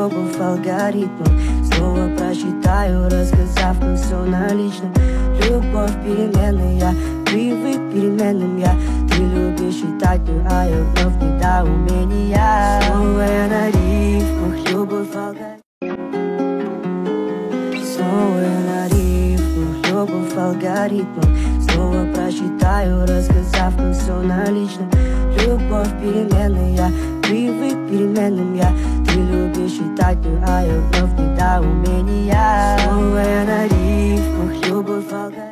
любовь алгоритмом. Снова прочитаю, рассказав нам все на личном. Любовь переменная, привык к переменным я. Ты любишь читать, а я вновь недоумения. Снова я на рифмах, любовь алгоритмом. Снова я на рифмах, любовь алгоритмом. Снова прочитаю, рассказав нам все на личном. Любовь переменная, привык к переменным я. Ты любишь читать, а я вновь недоумения. Снова я на рифмах, любовь алгоритмом.